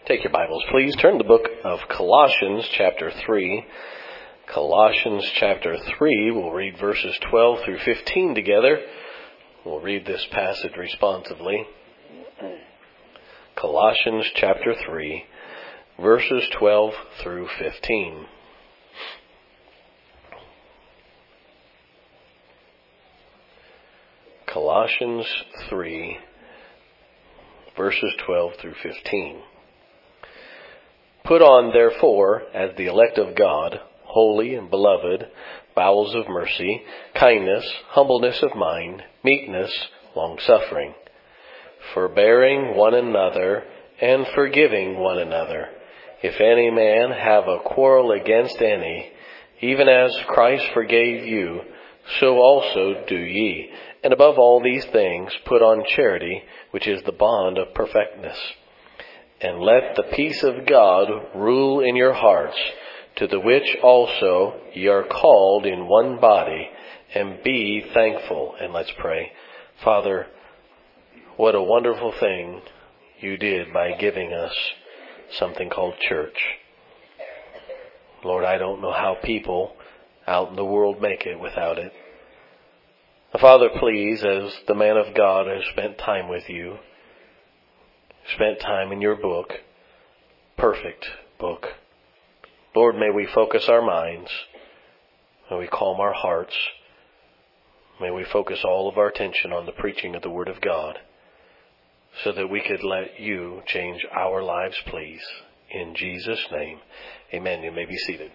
Take your Bibles, please. Turn to the book of Colossians, chapter 3. Colossians, chapter 3. We'll read verses 12 through 15 together. We'll read this passage responsively. Colossians, chapter 3, verses 12 through 15. Colossians 3, verses 12 through 15. Put on, therefore, as the elect of God, holy and beloved, bowels of mercy, kindness, humbleness of mind, meekness, long-suffering, forbearing one another, and forgiving one another. If any man have a quarrel against any, even as Christ forgave you, so also do ye. And above all these things, put on charity, which is the bond of perfectness. And let the peace of God rule in your hearts, to the which also ye are called in one body, and be thankful. And let's pray. Father, what a wonderful thing you did by giving us something called church. Lord, I don't know how people out in the world make it without it. Father, please, as the man of God has spent time with you, spent time in your book, perfect book. Lord, may we focus our minds. May we calm our hearts. May we focus all of our attention on the preaching of the Word of God so that we could let you change our lives, please. In Jesus' name, amen. You may be seated.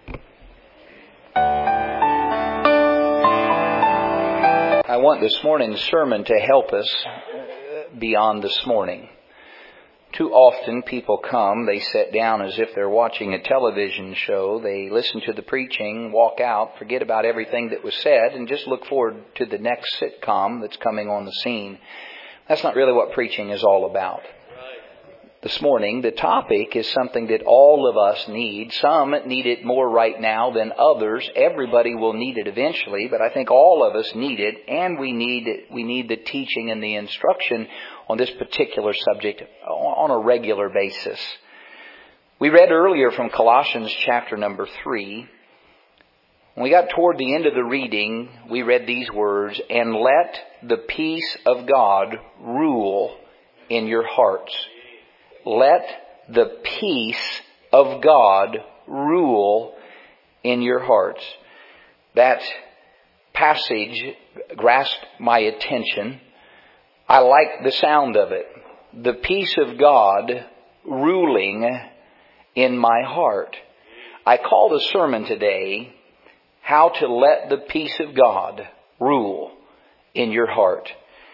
I want this morning's sermon to help us beyond this morning. Too often people come, they sit down as if they're watching a television show, they listen to the preaching, walk out, forget about everything that was said, and just look forward to the next sitcom that's coming on the scene. That's not really what preaching is all about. This morning, the topic is something that all of us need. Some need it more right now than others. Everybody will need it eventually, but I think all of us need it, and we need the teaching and the instruction on this particular subject on a regular basis. We read earlier from Colossians chapter number 3. When we got toward the end of the reading, we read these words, "And let the peace of God rule in your hearts." Let the peace of God rule in your hearts. That passage grasped my attention. I like the sound of it. The peace of God ruling in my heart. I call the sermon today, How to Let the Peace of God Rule in Your Heart.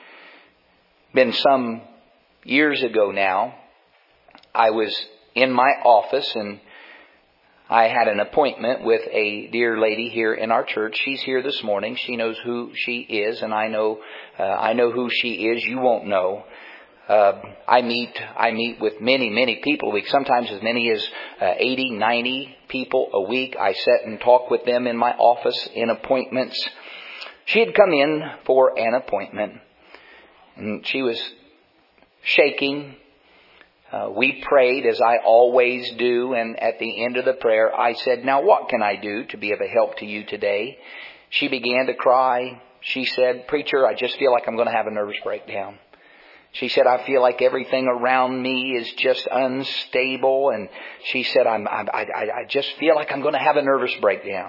Been some years ago now. I was in my office and I had an appointment with a dear lady here in our church. She's here this morning. She knows who she is, and I know who she is. You won't know. I meet with many people a week, sometimes as many as 80, 90 people a week. I sit and talk with them in my office in appointments. She had come in for an appointment, and she was shaking. We prayed, as I always do, and at the end of the prayer, I said, "Now what can I do to be of a help to you today?" She began to cry. She said, "Preacher, I just feel like I'm going to have a nervous breakdown." She said, "I feel like everything around me is just unstable." And she said, I just feel like I'm going to have a nervous breakdown.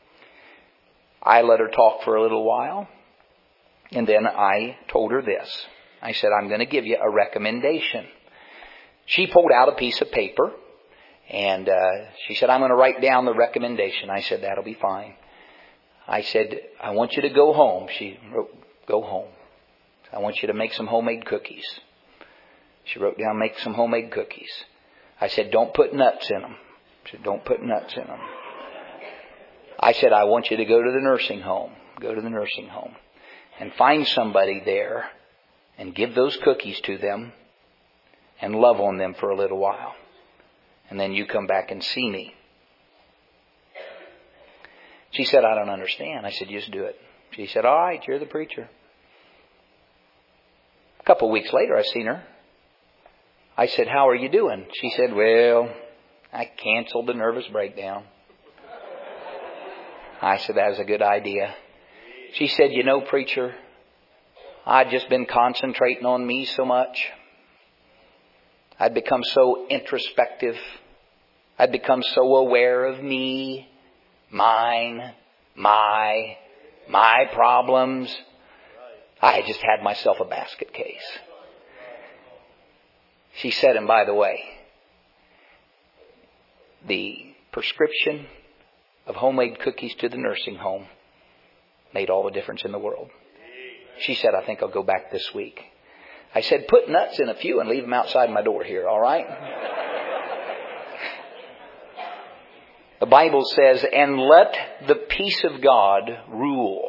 I let her talk for a little while, and then I told her this. I said, "I'm going to give you a recommendation." She pulled out a piece of paper, and she said, "I'm going to write down the recommendation." I said, "That'll be fine." I said, "I want you to go home." She wrote, "Go home. I want you to make some homemade cookies." She wrote down, "Make some homemade cookies." I said, "Don't put nuts in them." She said, "Don't put nuts in them." I said, "I want you to go to the nursing home. Go to the nursing home and find somebody there and give those cookies to them and love on them for a little while. And then you come back and see me." She said, "I don't understand." I said, "Just do it." She said, "All right, you're the preacher." A couple of weeks later, I seen her. I said, how are you doing? She said, well, I canceled the nervous breakdown. I said, that was a good idea. She said, you know, preacher, I'd just been concentrating on me so much. I'd become so introspective. I'd become so aware of me, mine, my problems. I had just had myself a basket case. She said, and by the way, the prescription of homemade cookies to the nursing home made all the difference in the world. She said, I think I'll go back this week. I said, put nuts in a few and leave them outside my door here, all right? The Bible says, and let the peace of God rule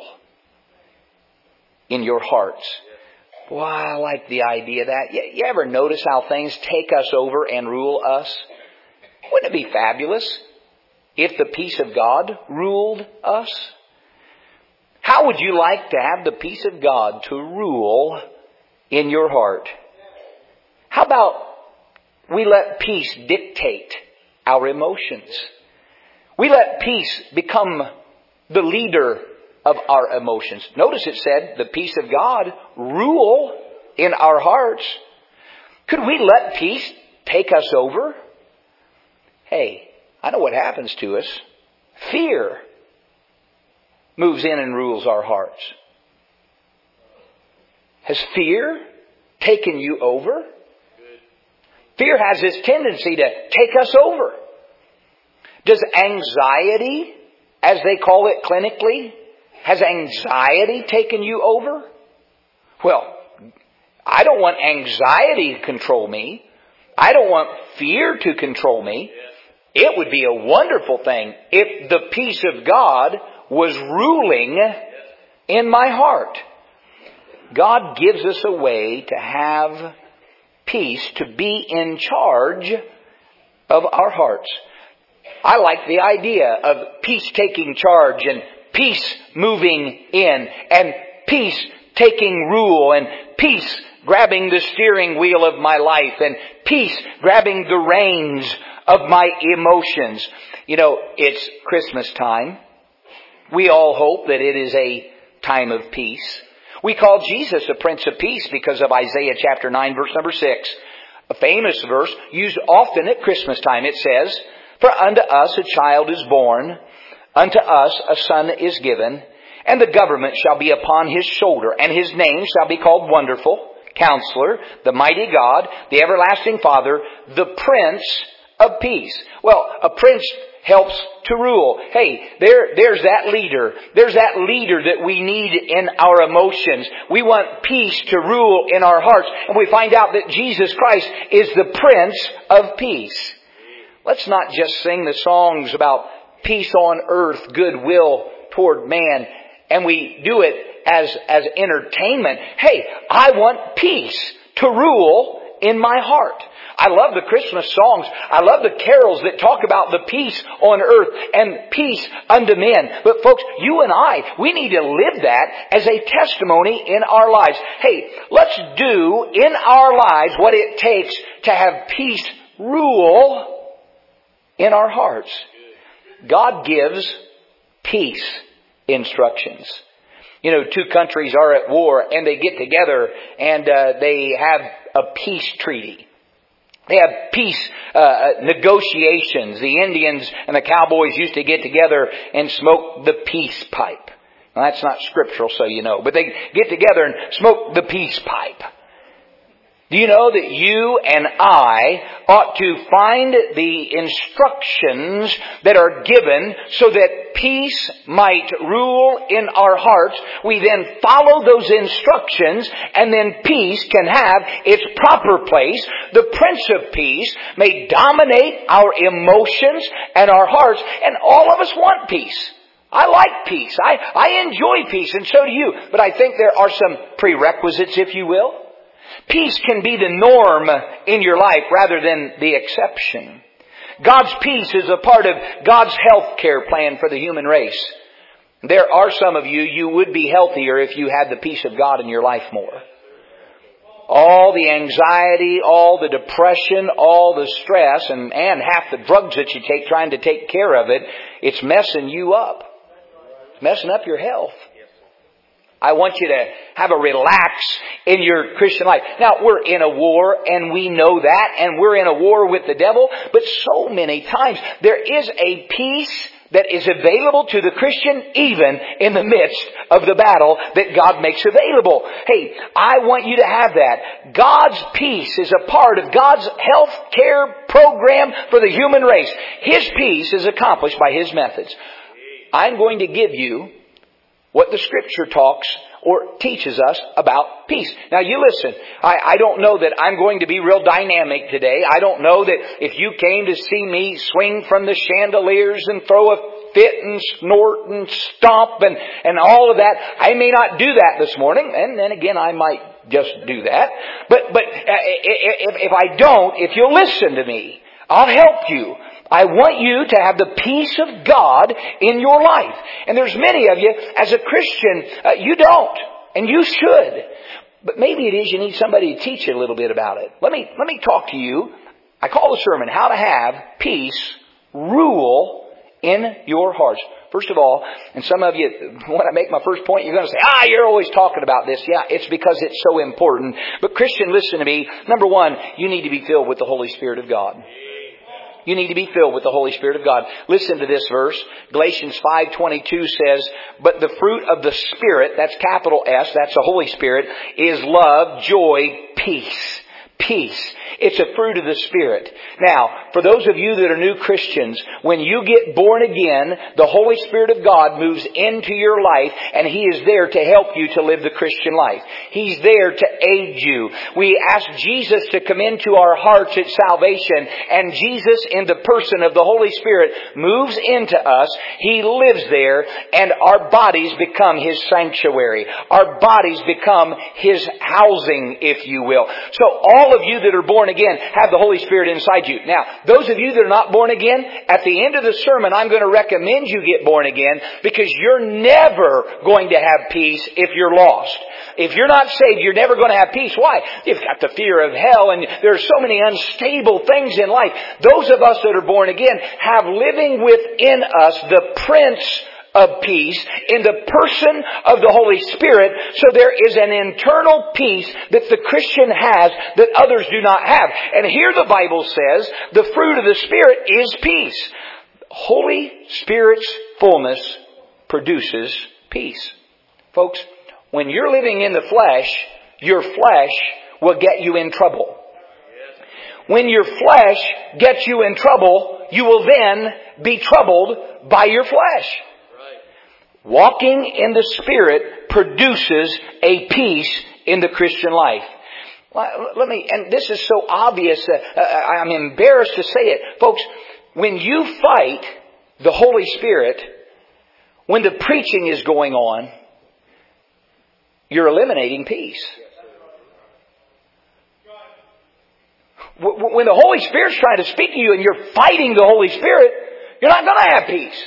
in your hearts. Boy, I like the idea of that. You ever notice how things take us over and rule us? Wouldn't it be fabulous if the peace of God ruled us? How would you like to have the peace of God to rule in your heart? How about we let peace dictate our emotions? We let peace become the leader of our emotions. Notice it said, the peace of God rule in our hearts. Could we let peace take us over? Hey, I know what happens to us. Fear moves in and rules our hearts. Has fear taken you over? Fear has this tendency to take us over. Does anxiety, as they call it clinically, has anxiety taken you over? Well, I don't want anxiety to control me. I don't want fear to control me. It would be a wonderful thing if the peace of God was ruling in my heart. God gives us a way to have peace, to be in charge of our hearts. I like the idea of peace taking charge and peace moving in and peace taking rule and peace grabbing the steering wheel of my life and peace grabbing the reins of my emotions. You know, it's Christmas time. We all hope that it is a time of peace. We call Jesus a Prince of Peace because of Isaiah chapter 9 verse number 6. A famous verse used often at Christmas time. It says, for unto us a child is born, unto us a son is given, and the government shall be upon his shoulder, and his name shall be called Wonderful, Counselor, the Mighty God, the Everlasting Father, the Prince of Peace. Well, a prince helps to rule. Hey, there's that leader. There's that leader that we need in our emotions. We want peace to rule in our hearts. And we find out that Jesus Christ is the Prince of Peace. Let's not just sing the songs about peace on earth, goodwill toward man, and we do it as entertainment. Hey, I want peace to rule in my heart. I love the Christmas songs. I love the carols that talk about the peace on earth and peace unto men. But folks, you and I, we need to live that as a testimony in our lives. Hey, let's do in our lives what it takes to have peace rule in our hearts. God gives peace instructions. You know, two countries are at war and they get together and they have a peace treaty. They have peace negotiations. The Indians and the cowboys used to get together and smoke the peace pipe. Now, that's not scriptural, so you know. But they get together and smoke the peace pipe. Do you know that you and I ought to find the instructions that are given so that peace might rule in our hearts? We then follow those instructions and then peace can have its proper place. The Prince of Peace may dominate our emotions and our hearts, and all of us want peace. I like peace. I enjoy peace, and so do you. But I think there are some prerequisites, if you will. Peace can be the norm in your life rather than the exception. God's peace is a part of God's health care plan for the human race. There are some of you would be healthier if you had the peace of God in your life more. all the anxiety, all the depression, all the stress, and half the drugs that you take trying to take care of it, it's messing you up. It's messing up your health. I want you to have a relax in your Christian life. Now, we're in a war, and we know that, and we're in a war with the devil, but so many times there is a peace that is available to the Christian even in the midst of the battle that God makes available. Hey, I want you to have that. God's peace is a part of God's health care program for the human race. His peace is accomplished by His methods. I'm going to give you what the Scripture talks or teaches us about peace. Now you listen, I don't know that I'm going to be real dynamic today. I don't know that if you came to see me swing from the chandeliers and throw a fit and snort and stomp and all of that, I may not do that this morning. And then again, I might just do that. But if I don't, if you'll listen to me, I'll help you. I want you to have the peace of God in your life. And there's many of you, as a Christian, you don't. And you should. But maybe it is you need somebody to teach you a little bit about it. Let me talk to you. I call the sermon, How to Have Peace Rule in Your Hearts. First of all, and some of you, when I make my first point, you're going to say, you're always talking about this. Yeah, it's because it's so important. But Christian, listen to me. Number one, you need to be filled with the Holy Spirit of God. You need to be filled with the Holy Spirit of God. Listen to this verse. Galatians 5:22 says, but the fruit of the Spirit, that's capital S, that's the Holy Spirit, is love, joy, peace. Peace. It's a fruit of the Spirit. Now, for those of you that are new Christians, when you get born again, the Holy Spirit of God moves into your life, and He is there to help you to live the Christian life. He's there to aid you. We ask Jesus to come into our hearts at salvation, and Jesus, in the person of the Holy Spirit, moves into us. He lives there, and our bodies become His sanctuary. Our bodies become His housing, if you will. So all of you that are born again have the Holy Spirit inside you. Now, those of you that are not born again, at the end of the sermon, I'm going to recommend you get born again, because you're never going to have peace if you're lost. If you're not saved, you're never going to have peace. Why? You've got the fear of hell, and there are so many unstable things in life. Those of us that are born again have living within us the Prince of peace in the person of the Holy Spirit. So there is an internal peace that the Christian has that others do not have. And here the Bible says the fruit of the Spirit is peace. Holy Spirit's fullness produces peace. Folks, when you're living in the flesh, your flesh will get you in trouble. When your flesh gets you in trouble, you will then be troubled by your flesh. Walking in the Spirit produces a peace in the Christian life. And this is so obvious, I'm embarrassed to say it. Folks, when you fight the Holy Spirit, when the preaching is going on, you're eliminating peace. When the Holy Spirit's trying to speak to you and you're fighting the Holy Spirit, you're not going to have peace.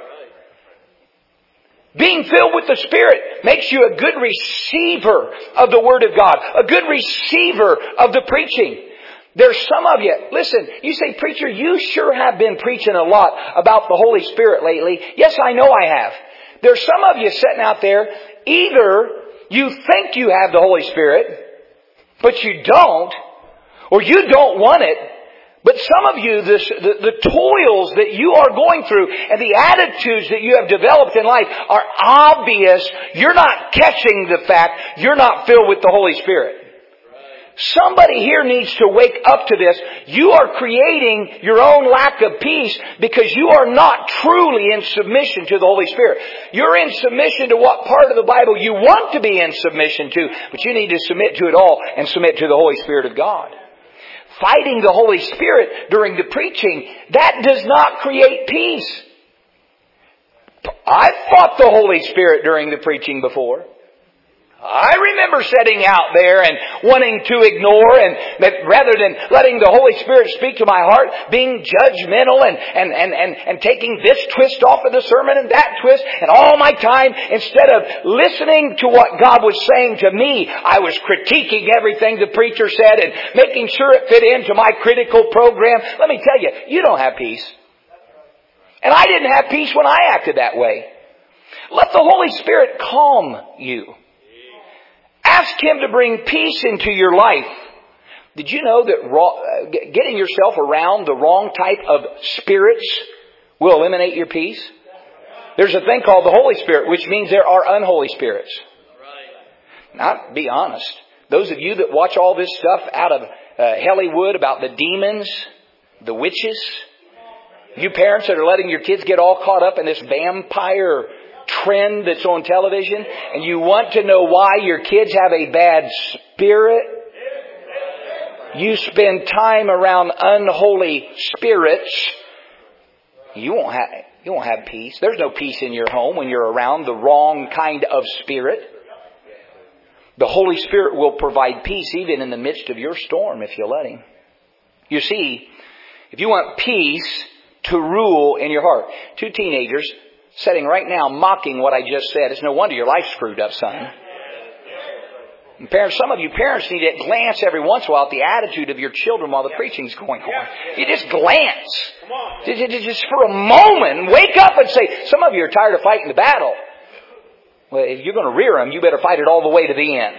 Being filled with the Spirit makes you a good receiver of the Word of God, a good receiver of the preaching. There's some of you, listen, you say, preacher, you sure have been preaching a lot about the Holy Spirit lately. Yes, I know I have. There's some of you sitting out there, either you think you have the Holy Spirit, but you don't, or you don't want it. But some of you, the toils that you are going through and the attitudes that you have developed in life are obvious. You're not catching the fact you're not filled with the Holy Spirit. Somebody here needs to wake up to this. You are creating your own lack of peace because you are not truly in submission to the Holy Spirit. You're in submission to what part of the Bible you want to be in submission to, but you need to submit to it all and submit to the Holy Spirit of God. Fighting the Holy Spirit during the preaching, that does not create peace. I've fought the Holy Spirit during the preaching before. I remember setting out there and wanting to ignore, and that rather than letting the Holy Spirit speak to my heart, being judgmental and taking this twist off of the sermon and that twist, and all my time, instead of listening to what God was saying to me, I was critiquing everything the preacher said and making sure it fit into my critical program. Let me tell you, you don't have peace. And I didn't have peace when I acted that way. Let the Holy Spirit calm you. Ask Him to bring peace into your life. Did you know that getting yourself around the wrong type of spirits will eliminate your peace? There's a thing called the Holy Spirit, which means there are unholy spirits. Now, be honest. Those of you that watch all this stuff out of Hollywood about the demons, the witches, you parents that are letting your kids get all caught up in this vampire trend that's on television, and you want to know why your kids have a bad spirit, you spend time around unholy spirits, you won't have peace. There's no peace in your home when you're around the wrong kind of spirit. The Holy Spirit will provide peace even in the midst of your storm if you let Him. You see, if you want peace to rule in your heart. 2 teenagers sitting right now mocking what I just said. It's no wonder your life's screwed up, son. And parents, some of you parents need to glance every once in a while at the attitude of your children while the preaching's going on. You just glance. Just for a moment, wake up and say, some of you are tired of fighting the battle. Well, if you're going to rear them, you better fight it all the way to the end.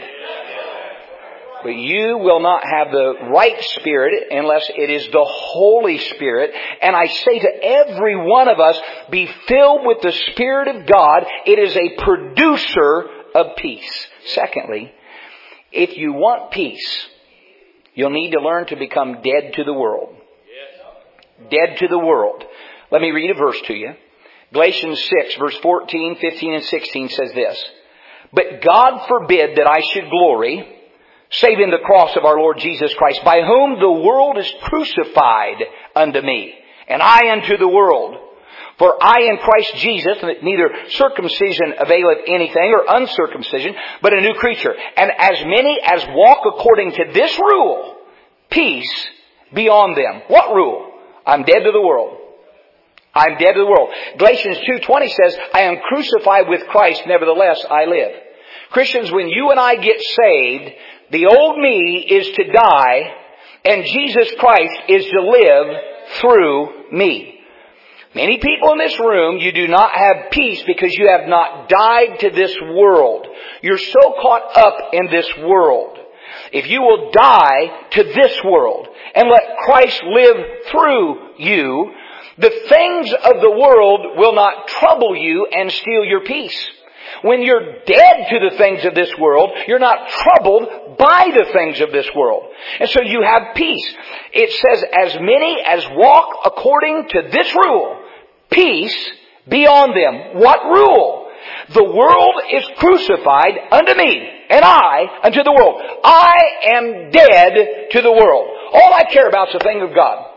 But you will not have the right spirit unless it is the Holy Spirit. And I say to every one of us, be filled with the Spirit of God. It is a producer of peace. Secondly, if you want peace, you'll need to learn to become dead to the world. Dead to the world. Let me read a verse to you. Galatians 6, verse 14, 15, and 16 says this. But God forbid that I should glory, save in the cross of our Lord Jesus Christ, by whom the world is crucified unto me, and I unto the world. For I in Christ Jesus, neither circumcision availeth anything, or uncircumcision, but a new creature. And as many as walk according to this rule, peace be on them. What rule? I'm dead to the world. I'm dead to the world. Galatians 2:20 says, I am crucified with Christ, nevertheless I live. Christians, when you and I get saved, the old me is to die, and Jesus Christ is to live through me. Many people in this room, you do not have peace because you have not died to this world. You're so caught up in this world. If you will die to this world and let Christ live through you, the things of the world will not trouble you and steal your peace. When you're dead to the things of this world, you're not troubled by the things of this world. And so you have peace. It says, as many as walk according to this rule, peace be on them. What rule? The world is crucified unto me, and I unto the world. I am dead to the world. All I care about is the thing of God.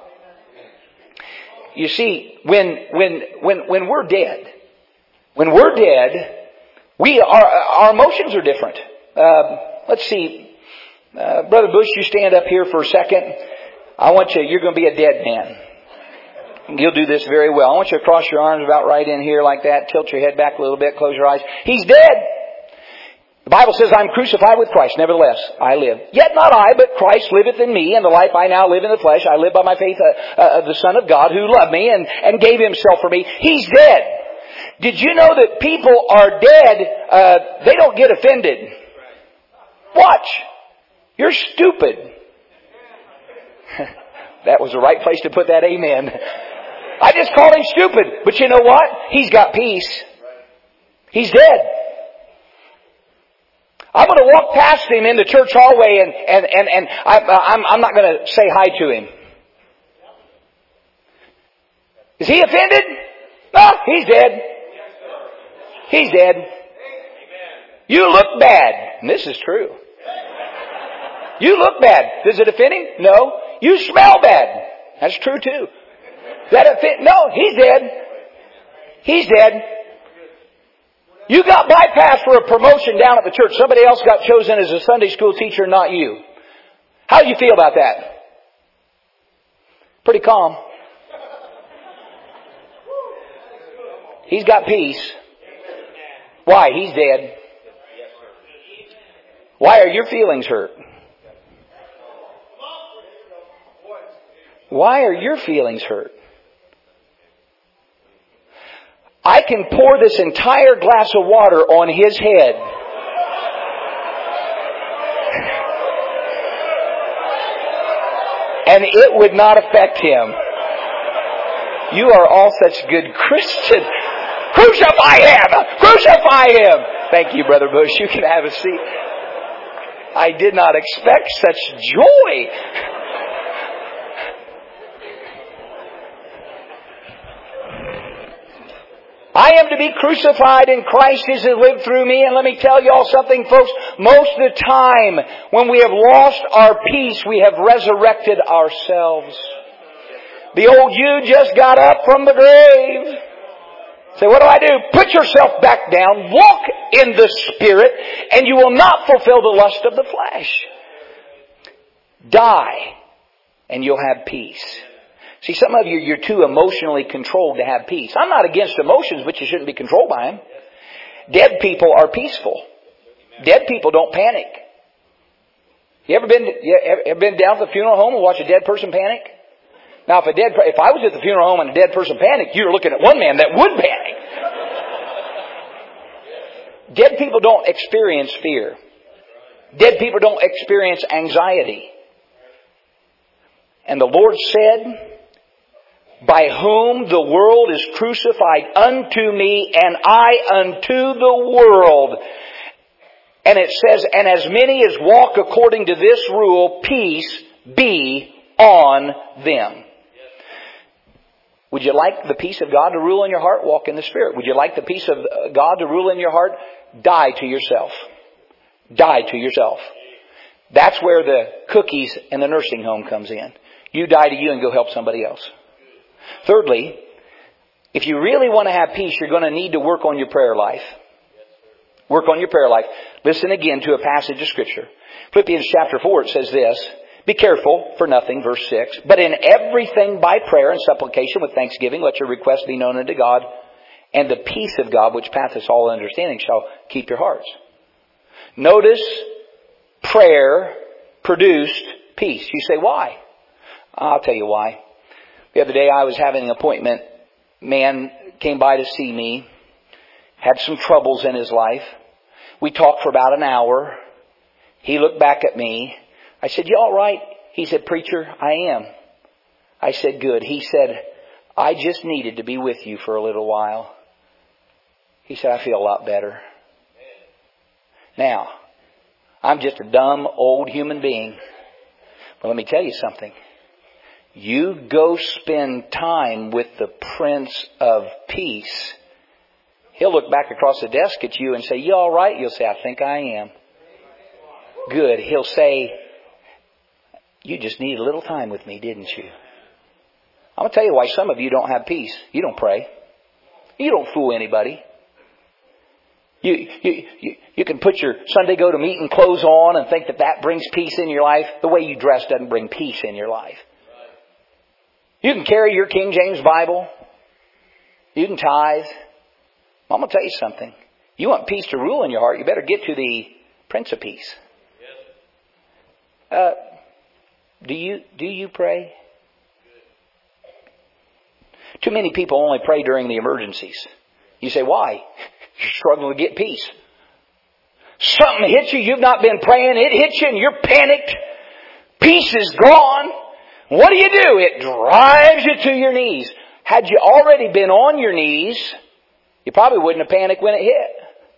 You see, when we're dead, our emotions are different. Let's see. Brother Bush, you stand up here for a second. You're going to be a dead man. You'll do this very well. I want you to cross your arms about right in here like that. Tilt your head back a little bit. Close your eyes. He's dead. The Bible says, I'm crucified with Christ. Nevertheless, I live. Yet not I, but Christ liveth in me. And the life I now live in the flesh, I live by my faith of the Son of God who loved me and gave Himself for me. He's dead. Did you know that people are dead? They don't get offended. Watch. You're stupid. That was the right place to put that amen. I just called him stupid. But you know what? He's got peace. He's dead. I'm going to walk past him in the church hallway and I'm not going to say hi to him. Is he offended? No, he's dead. He's dead. You look bad. And this is true. You look bad. Does it offend him? No. You smell bad. That's true too. That offend? No, he's dead. He's dead. You got bypassed for a promotion down at the church. Somebody else got chosen as a Sunday school teacher, not you. How do you feel about that? Pretty calm. He's got peace. Why? He's dead. Why are your feelings hurt? Why are your feelings hurt? I can pour this entire glass of water on his head. And it would not affect him. You are all such good Christians. Crucify him! Crucify him! Thank you, Brother Bush. You can have a seat. I did not expect such joy. I am to be crucified and Christ is to live through me. And let me tell you all something, folks. Most of the time, when we have lost our peace, we have resurrected ourselves. The old you just got up from the grave. Say, what do? Put yourself back down. Walk in the Spirit, and you will not fulfill the lust of the flesh. Die, and you'll have peace. See, some of you, you're too emotionally controlled to have peace. I'm not against emotions, but you shouldn't be controlled by them. Dead people are peaceful. Dead people don't panic. You ever been down to the funeral home and watch a dead person panic? Now, if I was at the funeral home and a dead person panicked, you're looking at one man that would panic. Dead people don't experience fear. Dead people don't experience anxiety. And the Lord said, by whom the world is crucified unto me, and I unto the world. And it says, and as many as walk according to this rule, peace be on them. Would you like the peace of God to rule in your heart? Walk in the Spirit. Would you like the peace of God to rule in your heart? Die to yourself. Die to yourself. That's where the cookies and the nursing home comes in. You die to you and go help somebody else. Thirdly, if you really want to have peace, you're going to need to work on your prayer life. Work on your prayer life. Listen again to a passage of Scripture. Philippians chapter 4, it says this. Be careful for nothing, verse 6. But in everything by prayer and supplication with thanksgiving, let your requests be known unto God. And the peace of God, which passeth all understanding, shall keep your hearts. Notice, prayer produced peace. You say, why? I'll tell you why. The other day I was having an appointment. Man came by to see me. Had some troubles in his life. We talked for about an hour. He looked back at me. I said, you all right? He said, preacher, I am. I said, good. He said, I just needed to be with you for a little while. He said, I feel a lot better. Now, I'm just a dumb old human being. But let me tell you something. You go spend time with the Prince of Peace. He'll look back across the desk at you and say, you all right? You'll say, I think I am. Good. He'll say, you just needed a little time with me, didn't you? I'm going to tell you why some of you don't have peace. You don't pray. You don't fool anybody. You can put your Sunday go to meeting clothes on and think that brings peace in your life. The way you dress doesn't bring peace in your life. You can carry your King James Bible. You can tithe. I'm going to tell you something. You want peace to rule in your heart, you better get to the Prince of Peace. Do you pray? Too many people only pray during the emergencies. You say, why? You're struggling to get peace. Something hits you, you've not been praying, it hits you and you're panicked. Peace is gone. What do? It drives you to your knees. Had you already been on your knees, you probably wouldn't have panicked when it hit.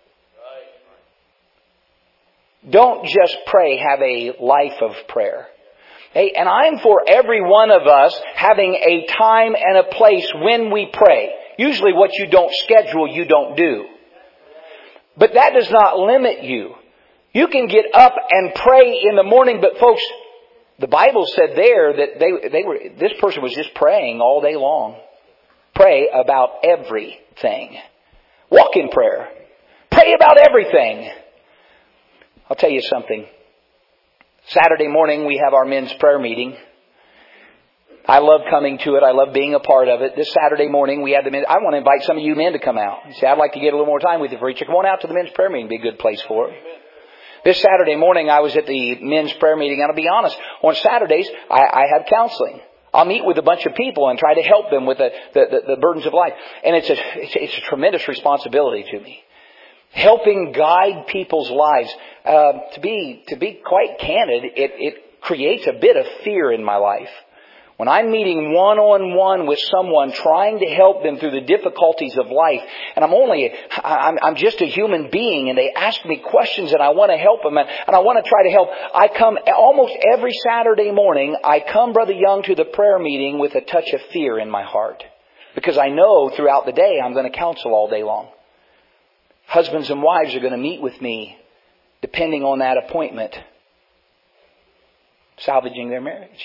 Don't just pray, have a life of prayer. Hey, and I'm for every one of us having a time and a place when we pray. Usually what you don't schedule, you don't do. But that does not limit you. You can get up and pray in the morning, but folks, the Bible said there that this person was just praying all day long. Pray about everything. Walk in prayer. pray about everything. I'll tell you something. Saturday morning we have our men's prayer meeting. I love coming to it. I love being a part of it. This Saturday morning we had the men. I want to invite some of you men to come out. You say, I'd like to get a little more time with you, preacher. Come on out to the men's prayer meeting. It'd be a good place for it. This Saturday morning I was at the men's prayer meeting, and I'll be honest, on Saturdays I have counseling. I'll meet with a bunch of people and try to help them with the burdens of life. And it's a tremendous responsibility to me. Helping guide people's lives. To be quite candid, it creates a bit of fear in my life. When I'm meeting one-on-one with someone, trying to help them through the difficulties of life, and I'm just a human being, and they ask me questions, and I want to help them, and I want to try to help. I come almost every Saturday morning, Brother Young, to the prayer meeting with a touch of fear in my heart. Because I know throughout the day I'm going to counsel all day long. Husbands and wives are going to meet with me, depending on that appointment, salvaging their marriage.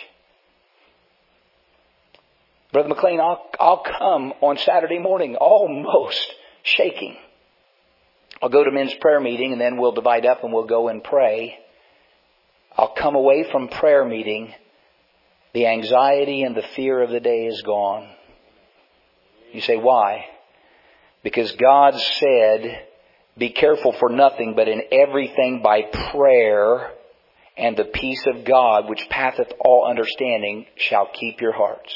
Brother McLean, I'll come on Saturday morning almost shaking. I'll go to men's prayer meeting, and then we'll divide up and we'll go and pray. I'll come away from prayer meeting. The anxiety and the fear of the day is gone. You say, why? Because God said, be careful for nothing, but in everything by prayer and the peace of God, which passeth all understanding, shall keep your hearts.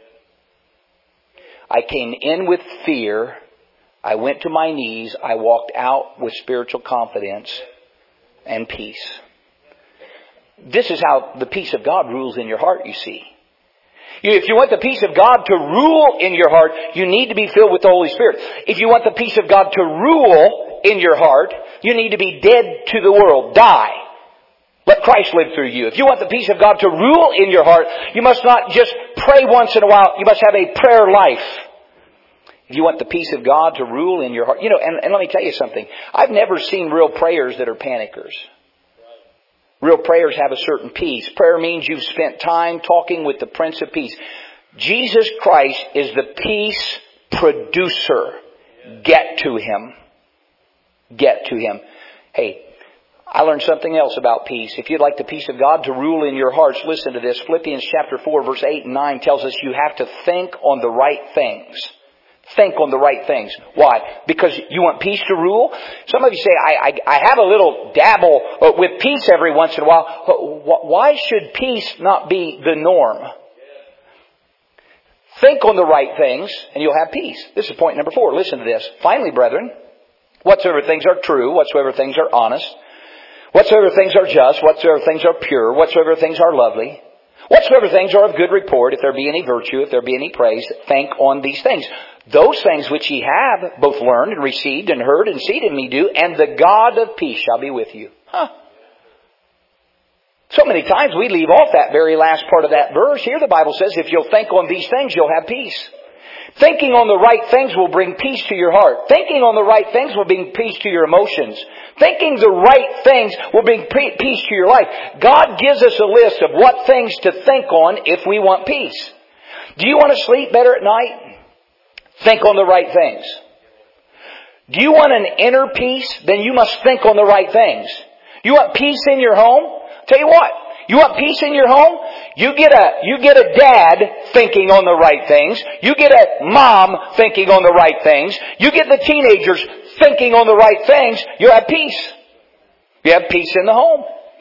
I came in with fear. I went to my knees. I walked out with spiritual confidence and peace. This is how the peace of God rules in your heart, you see. If you want the peace of God to rule in your heart, you need to be filled with the Holy Spirit. If you want the peace of God to rule in your heart, you need to be dead to the world. Die. Let Christ live through you. If you want the peace of God to rule in your heart, you must not just pray once in a while. You must have a prayer life. If you want the peace of God to rule in your heart. And let me tell you something. I've never seen real prayers that are panickers. Real prayers have a certain peace. Prayer means you've spent time talking with the Prince of Peace. Jesus Christ is the peace producer. Get to Him. Get to Him. Hey, I learned something else about peace. If you'd like the peace of God to rule in your hearts, listen to this. Philippians chapter 4, verse 8 and 9 tells us you have to think on the right things. Think on the right things. Why? Because you want peace to rule? Some of you say, I have a little dabble with peace every once in a while. Why should peace not be the norm? Think on the right things and you'll have peace. This is point number 4. Listen to this. Finally, brethren, whatsoever things are true, whatsoever things are honest, whatsoever things are just, whatsoever things are pure, whatsoever things are lovely, whatsoever things are of good report, if there be any virtue, if there be any praise, think on these things. Those things which ye have both learned and received and heard and seen in me do, and the God of peace shall be with you. So many times we leave off that very last part of that verse. Here the Bible says, if you'll think on these things, you'll have peace. Thinking on the right things will bring peace to your heart. Thinking on the right things will bring peace to your emotions. Thinking the right things will bring peace to your life. God gives us a list of what things to think on if we want peace. Do you want to sleep better at night? Think on the right things. Do you want an inner peace? Then you must think on the right things. You want peace in your home? Tell you what. You want peace in your home? You get a dad thinking on the right things. You get a mom thinking on the right things. You get the teenagers thinking on the right things. You have peace. You have peace in the home.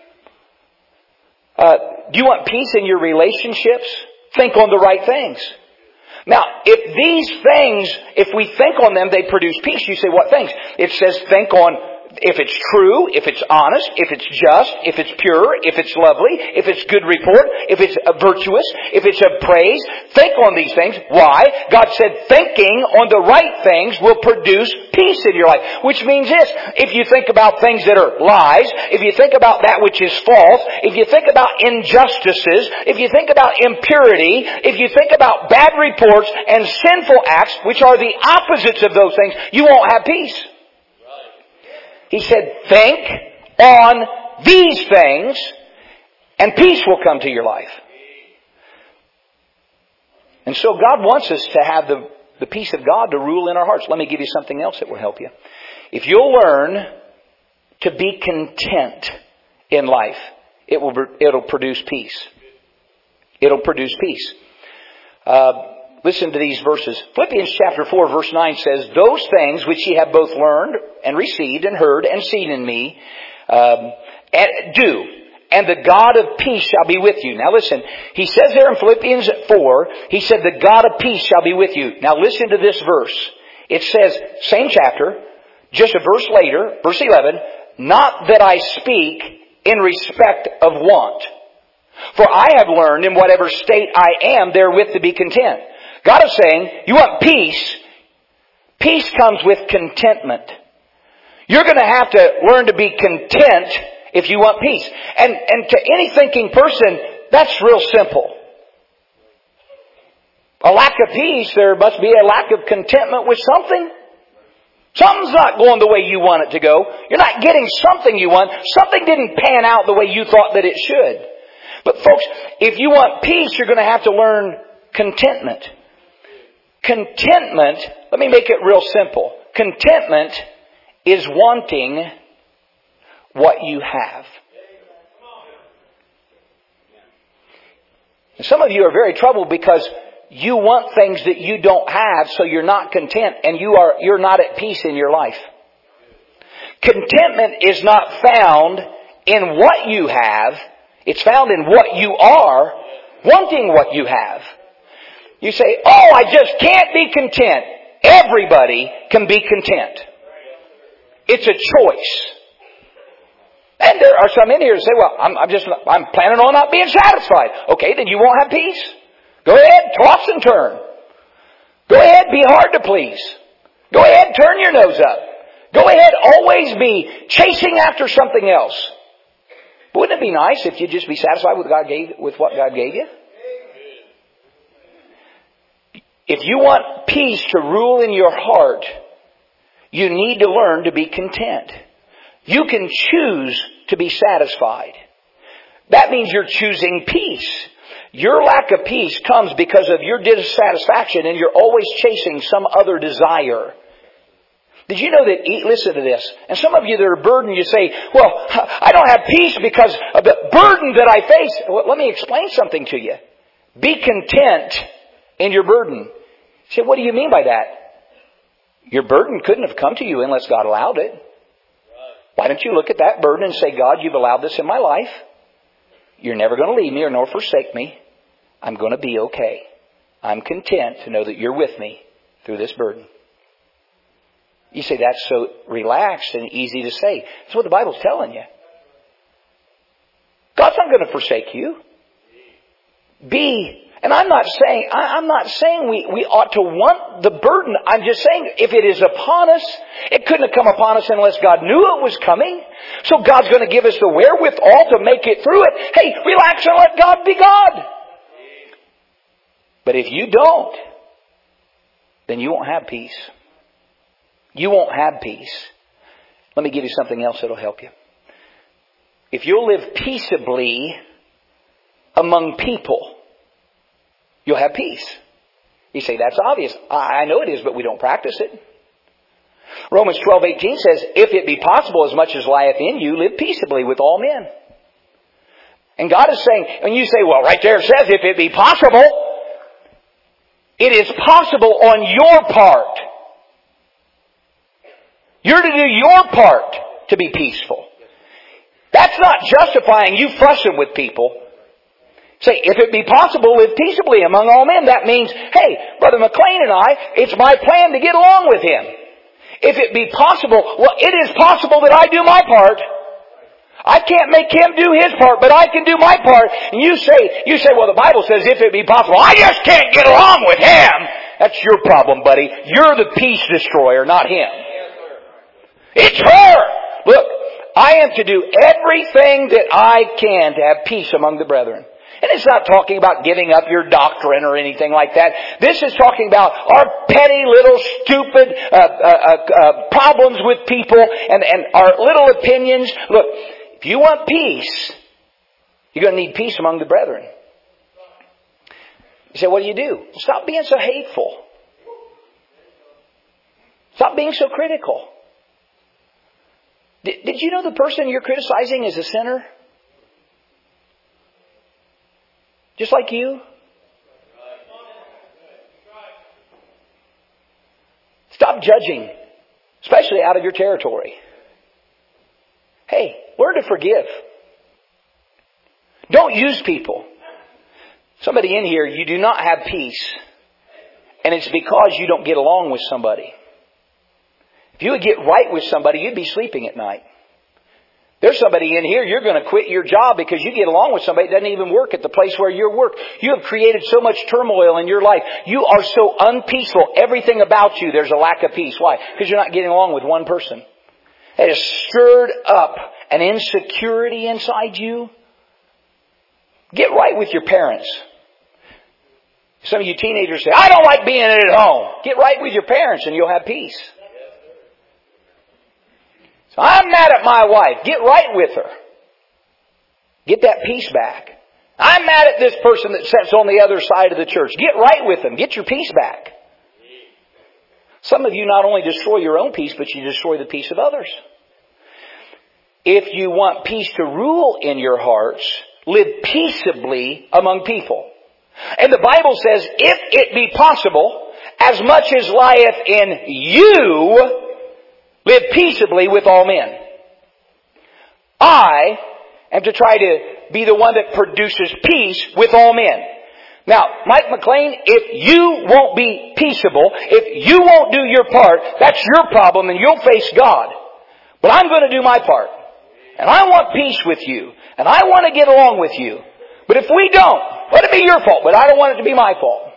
Do you want peace in your relationships? Think on the right things. Now, if these things, if we think on them, they produce peace. You say, what things? It says think on if it's true, if it's honest, if it's just, if it's pure, if it's lovely, if it's good report, if it's virtuous, if it's of praise. Think on these things. Why? God said thinking on the right things will produce peace in your life. Which means this, if you think about things that are lies, if you think about that which is false, if you think about injustices, if you think about impurity, if you think about bad reports and sinful acts, which are the opposites of those things, you won't have peace. He said, think on these things and peace will come to your life. And so God wants us to have the peace of God to rule in our hearts. Let me give you something else that will help you. If you'll learn to be content in life, it'll produce peace. It'll produce peace. Listen to these verses. Philippians chapter 4 verse 9 says, "Those things which ye have both learned and received and heard and seen in me, do. And the God of peace shall be with you." Now listen, he says there in Philippians 4, he said, "The God of peace shall be with you." Now listen to this verse. It says, same chapter, just a verse later, verse 11, "Not that I speak in respect of want. For I have learned in whatever state I am therewith to be content." God is saying, you want peace? Peace comes with contentment. You're going to have to learn to be content if you want peace. And to any thinking person, that's real simple. A lack of peace, there must be a lack of contentment with something. Something's not going the way you want it to go. You're not getting something you want. Something didn't pan out the way you thought that it should. But folks, if you want peace, you're going to have to learn contentment. Contentment, let me make it real simple. Contentment is wanting what you have. And some of you are very troubled because you want things that you don't have, so you're not content and you're not at peace in your life. Contentment is not found in what you have. It's found in what you are, wanting what you have. You say, "Oh, I just can't be content." Everybody can be content. It's a choice. And there are some in here who say, "Well, I'm planning on not being satisfied." Okay, then you won't have peace. Go ahead, toss and turn. Go ahead, be hard to please. Go ahead, turn your nose up. Go ahead, always be chasing after something else. Wouldn't it be nice if you'd just be satisfied with what God gave you? If you want peace to rule in your heart, you need to learn to be content. You can choose to be satisfied. That means you're choosing peace. Your lack of peace comes because of your dissatisfaction and you're always chasing some other desire. Did you know that, listen to this, and some of you that are burdened, you say, "Well, I don't have peace because of the burden that I face." Well, let me explain something to you. Be content in your burden. You say, "What do you mean by that?" Your burden couldn't have come to you unless God allowed it. Why don't you look at that burden and say, "God, you've allowed this in my life. You're never going to leave me or nor forsake me. I'm going to be okay. I'm content to know that you're with me through this burden." You say, "That's so relaxed and easy to say." That's what the Bible's telling you. God's not going to forsake you. And I'm not saying we ought to want the burden. I'm just saying if it is upon us, it couldn't have come upon us unless God knew it was coming. So God's going to give us the wherewithal to make it through it. Hey, relax and let God be God. But if you don't, then you won't have peace. You won't have peace. Let me give you something else that'll help you. If you'll live peaceably among people, you'll have peace. You say, "That's obvious." I know it is, but we don't practice it. Romans 12:18 says, "If it be possible, as much as lieth in you, live peaceably with all men." And God is saying, and you say, "Well, right there it says, if it be possible." It is possible on your part. You're to do your part to be peaceful. That's not justifying you fussing with people. Say, if it be possible, live peaceably among all men. That means, hey, Brother McLean and I, it's my plan to get along with him. If it be possible, well, it is possible that I do my part. I can't make him do his part, but I can do my part. And you say, "Well, the Bible says if it be possible, I just can't get along with him." That's your problem, buddy. You're the peace destroyer, not him. It's her. Look, I am to do everything that I can to have peace among the brethren. And it's not talking about giving up your doctrine or anything like that. This is talking about our petty little stupid problems with people and our little opinions. Look, if you want peace, you're going to need peace among the brethren. You say, "What do? Stop being so hateful. Stop being so critical. Did you know the person you're criticizing is a sinner? Just like you? Stop judging, especially out of your territory. Hey, learn to forgive. Don't use people. Somebody in here, you do not have peace. And it's because you don't get along with somebody. If you would get right with somebody, you'd be sleeping at night. There's somebody in here, you're going to quit your job because you get along with somebody that doesn't even work at the place where you work. You have created so much turmoil in your life. You are so unpeaceful. Everything about you, there's a lack of peace. Why? Because you're not getting along with one person. It has stirred up an insecurity inside you. Get right with your parents. Some of you teenagers say, I don't like being at home. Get right with your parents and you'll have peace. So I'm mad at my wife. Get right with her. Get that peace back. I'm mad at this person that sits on the other side of the church. Get right with them. Get your peace back. Some of you not only destroy your own peace, but you destroy the peace of others. If you want peace to rule in your hearts, live peaceably among people. And the Bible says, if it be possible, as much as lieth in you, live peaceably with all men. I am to try to be the one that produces peace with all men. Now, Mike McLean, if you won't be peaceable, if you won't do your part, that's your problem and you'll face God. But I'm going to do my part. And I want peace with you. And I want to get along with you. But if we don't, let it be your fault, but I don't want it to be my fault.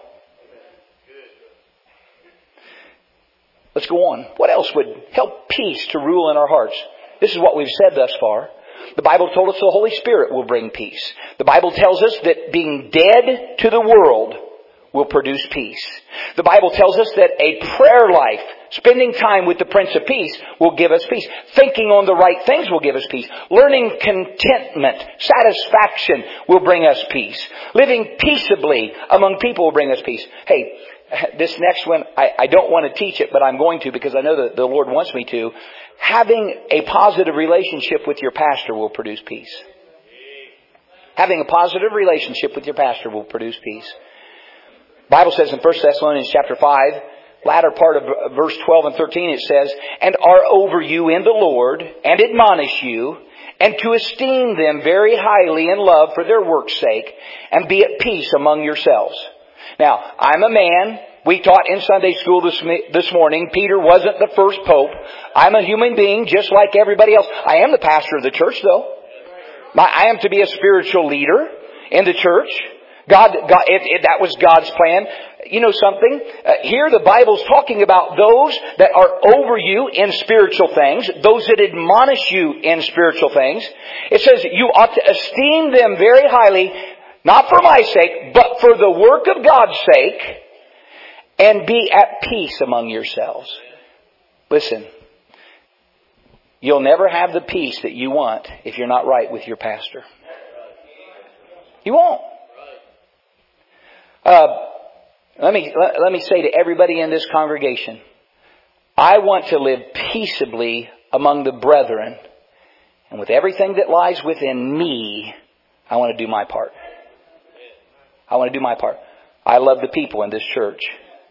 Let's go on. What else would help peace to rule in our hearts? This is what we've said thus far. The Bible told us the Holy Spirit will bring peace. The Bible tells us that being dead to the world will produce peace. The Bible tells us that a prayer life, spending time with the Prince of Peace, will give us peace. Thinking on the right things will give us peace. Learning contentment, satisfaction will bring us peace. Living peaceably among people will bring us peace. Hey, this next one, I don't want to teach it, but I'm going to because I know that the Lord wants me to. Having a positive relationship with your pastor will produce peace. Having a positive relationship with your pastor will produce peace. The Bible says in 1 Thessalonians chapter 5, latter part of verse 12 and 13, it says, and are over you in the Lord, and admonish you, and to esteem them very highly in love for their work's sake, and be at peace among yourselves. Now, I'm a man. We taught in Sunday school this morning, Peter wasn't the first pope. I'm a human being just like everybody else. I am the pastor of the church, though. I am to be a spiritual leader in the church. God, that was God's plan. You know something? Here the Bible's talking about those that are over you in spiritual things, those that admonish you in spiritual things. It says you ought to esteem them very highly, not for my sake, but for the work of God's sake, and be at peace among yourselves. Listen, you'll never have the peace that you want if you're not right with your pastor. You won't. Let me say to everybody in this congregation, I want to live peaceably among the brethren. And with everything that lies within me, I want to do my part. I want to do my part. I love the people in this church.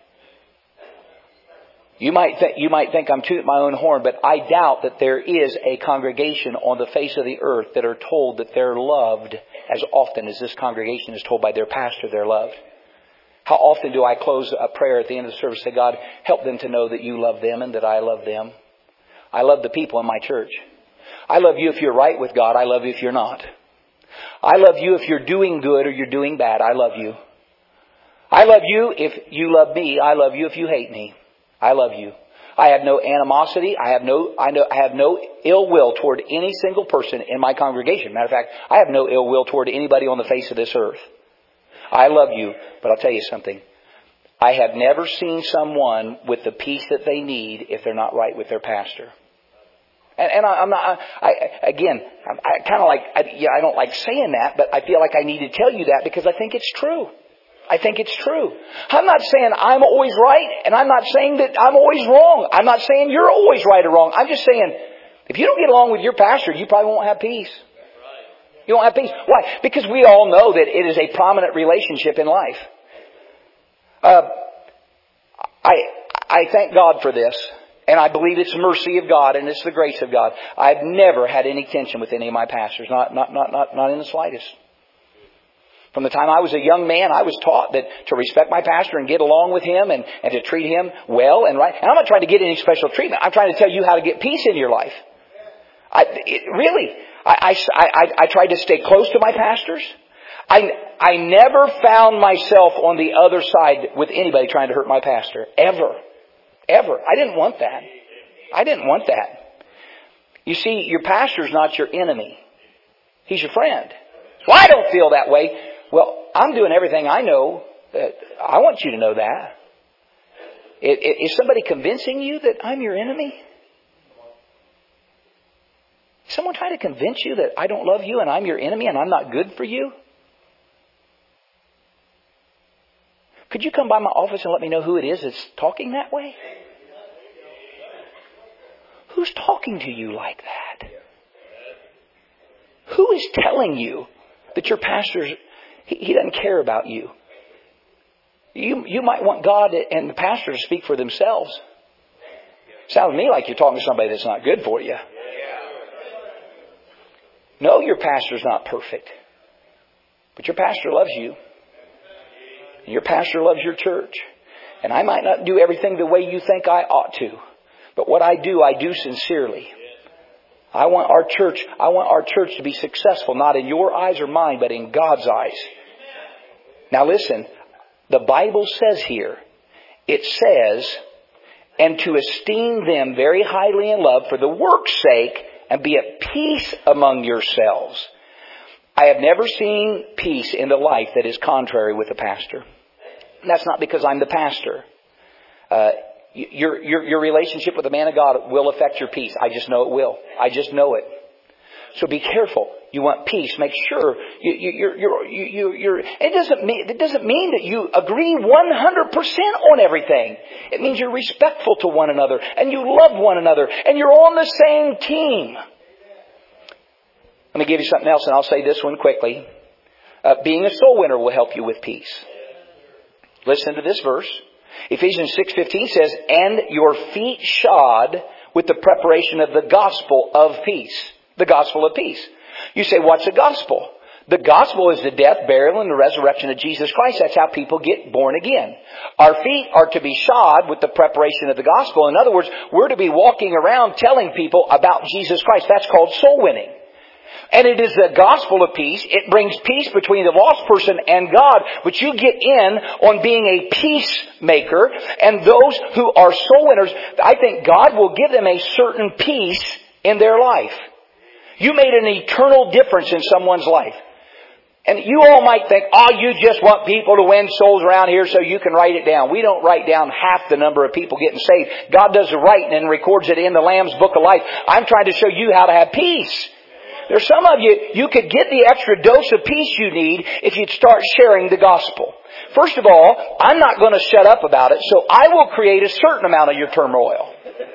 You might think I'm tooting my own horn, but I doubt that there is a congregation on the face of the earth that are told that they're loved as often as this congregation is told by their pastor they're loved. How often do I close a prayer at the end of the service and say, God, help them to know that you love them and that I love them. I love the people in my church. I love you if you're right with God. I love you if you're not. I love you if you're doing good or you're doing bad. I love you. I love you if you love me. I love you if you hate me. I love you. I have no animosity. I have no ill will toward any single person in my congregation. Matter of fact, I have no ill will toward anybody on the face of this earth. I love you, but I'll tell you something. I have never seen someone with the peace that they need if they're not right with their pastor. And I'm not. I don't like saying that, but I feel like I need to tell you that because I think it's true. I think it's true. I'm not saying I'm always right, and I'm not saying that I'm always wrong. I'm not saying you're always right or wrong. I'm just saying If you don't get along with your pastor, you probably won't have peace. You won't have peace. Why? Because we all know that it is a prominent relationship in life. I thank God for this. And I believe it's the mercy of God and it's the grace of God. I've never had any tension with any of my pastors. Not in the slightest. From the time I was a young man, I was taught that to respect my pastor and get along with him and to treat him well and right. And I'm not trying to get any special treatment. I'm trying to tell you how to get peace in your life. I tried to stay close to my pastors. I never found myself on the other side with anybody trying to hurt my pastor. Ever. I didn't want that. You see, your pastor's not your enemy. He's your friend. Well, I don't feel that way. Well, I'm doing everything I know. I want you to know that. Is somebody convincing you that I'm your enemy? Is someone trying to convince you that I don't love you and I'm your enemy and I'm not good for you? Could you come by my office and let me know who it is that's talking that way? Who's talking to you like that? Who is telling you that your pastor, he doesn't care about you? You might want God and the pastor to speak for themselves. Sounds to me like you're talking to somebody that's not good for you. No, your pastor's not perfect. But your pastor loves you. And your pastor loves your church. And I might not do everything the way you think I ought to. But what I do sincerely. I want our church to be successful, not in your eyes or mine, but in God's eyes. Now listen, the Bible says here, it says, and to esteem them very highly in love for the work's sake, and be at peace among yourselves. I have never seen peace in the life that is contrary with the pastor. And that's not because I'm the pastor. Your relationship with the man of God will affect your peace. I just know it will. I just know it. So be careful. You want peace. Make sure it doesn't mean that you agree 100% on everything. It means you're respectful to one another and you love one another and you're on the same team. Let me give you something else and I'll say this one quickly. Being a soul winner will help you with peace. Listen to this verse. Ephesians 6:15 says, and your feet shod with the preparation of the gospel of peace. The gospel of peace. You say, what's the gospel? The gospel is the death, burial, and the resurrection of Jesus Christ. That's how people get born again. Our feet are to be shod with the preparation of the gospel. In other words, we're to be walking around telling people about Jesus Christ. That's called soul winning. And it is the gospel of peace. It brings peace between the lost person and God. But you get in on being a peacemaker. And those who are soul winners, I think God will give them a certain peace in their life. You made an eternal difference in someone's life. And you all might think, you just want people to win souls around here so you can write it down. We don't write down half the number of people getting saved. God does the writing and records it in the Lamb's Book of Life. I'm trying to show you how to have peace. There's some of you could get the extra dose of peace you need if you'd start sharing the gospel. First of all, I'm not going to shut up about it, so I will create a certain amount of your turmoil.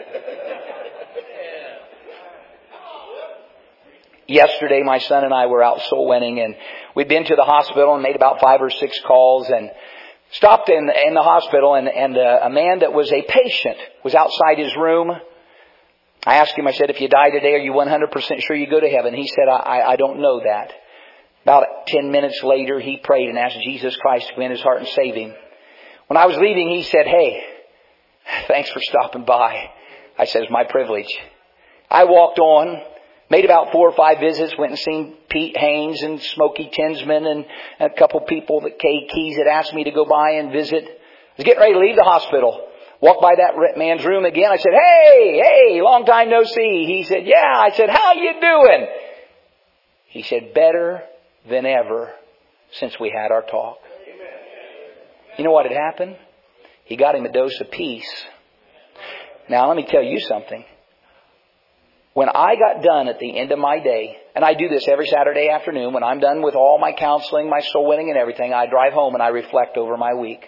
Yesterday, my son and I were out soul winning, and we'd been to the hospital and made about 5 or 6 calls and stopped in the hospital, and a man that was a patient was outside his room. I asked him, I said, if you die today, are you 100% sure you go to heaven? He said, I don't know that. About 10 minutes later, he prayed and asked Jesus Christ to come in his heart and save him. When I was leaving, he said, hey, thanks for stopping by. I said, it's my privilege. I walked on, made about 4 or 5 visits, went and seen Pete Haynes and Smokey Tinsman and a couple people that Kay Keys had asked me to go by and visit. I was getting ready to leave the hospital. Walked by that man's room again. I said, hey, long time no see. He said, yeah. I said, how you doing? He said, better than ever since we had our talk. You know what had happened? He got him a dose of peace. Now, let me tell you something. When I got done at the end of my day, and I do this every Saturday afternoon, when I'm done with all my counseling, my soul winning and everything, I drive home and I reflect over my week.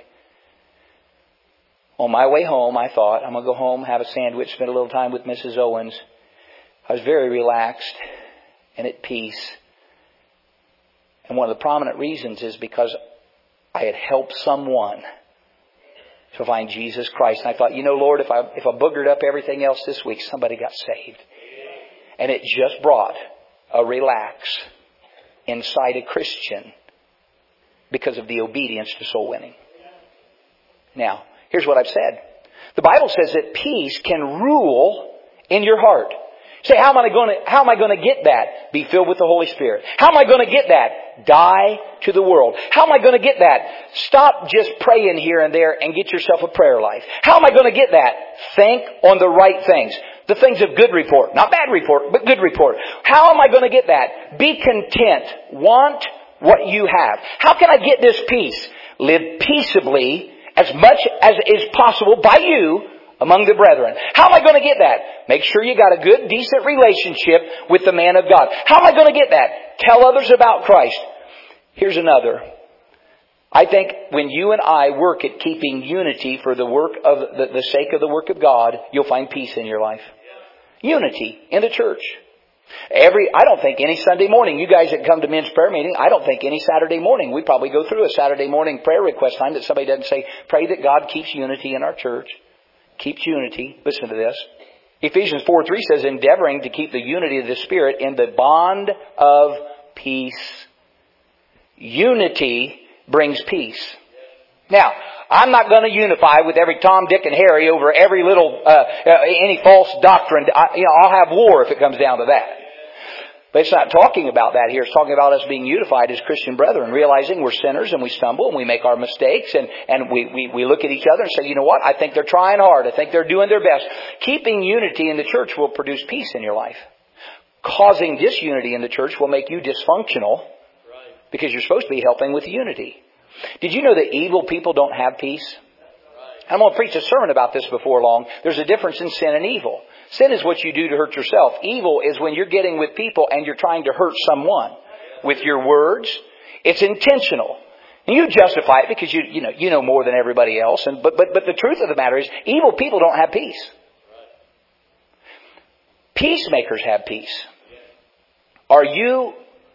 On my way home, I thought, I'm going to go home, have a sandwich, spend a little time with Mrs. Owens. I was very relaxed and at peace. And one of the prominent reasons is because I had helped someone to find Jesus Christ. And I thought, Lord, if I boogered up everything else this week, somebody got saved. And it just brought a relax inside a Christian because of the obedience to soul winning. Now, here's what I've said. The Bible says that peace can rule in your heart. Say, how am I going to get that? Be filled with the Holy Spirit. How am I going to get that? Die to the world. How am I going to get that? Stop just praying here and there and get yourself a prayer life. How am I going to get that? Think on the right things. The things of good report. Not bad report, but good report. How am I going to get that? Be content. Want what you have. How can I get this peace? Live peaceably as much as is possible by you among the brethren. How am I going to get that? Make sure you got a good, decent relationship with the man of God. How am I going to get that? Tell others about Christ. Here's another. I think when you and I work at keeping unity for the work of the sake of the work of God, you'll find peace in your life. Unity in the church. I don't think any Sunday morning, you guys that come to men's prayer meeting, I don't think any Saturday morning, we probably go through a Saturday morning prayer request time that somebody doesn't say, pray that God keeps unity in our church. Keeps unity. Listen to this. Ephesians 4:3 says, endeavoring to keep the unity of the Spirit in the bond of peace. Unity brings peace. Now, I'm not going to unify with every Tom, Dick, and Harry over every little, any false doctrine. I'll have war if it comes down to that. But it's not talking about that here. It's talking about us being unified as Christian brethren, realizing we're sinners and we stumble and we make our mistakes and we look at each other and say, you know what? I think they're trying hard. I think they're doing their best. Keeping unity in the church will produce peace in your life. Causing disunity in the church will make you dysfunctional because you're supposed to be helping with unity. Did you know that evil people don't have peace? I'm going to preach a sermon about this before long. There's a difference in sin and evil. Sin is what you do to hurt yourself. Evil is when you're getting with people and you're trying to hurt someone with your words. It's intentional. And you justify it because you know more than everybody else. But the truth of the matter is, evil people don't have peace. Peacemakers have peace. Are your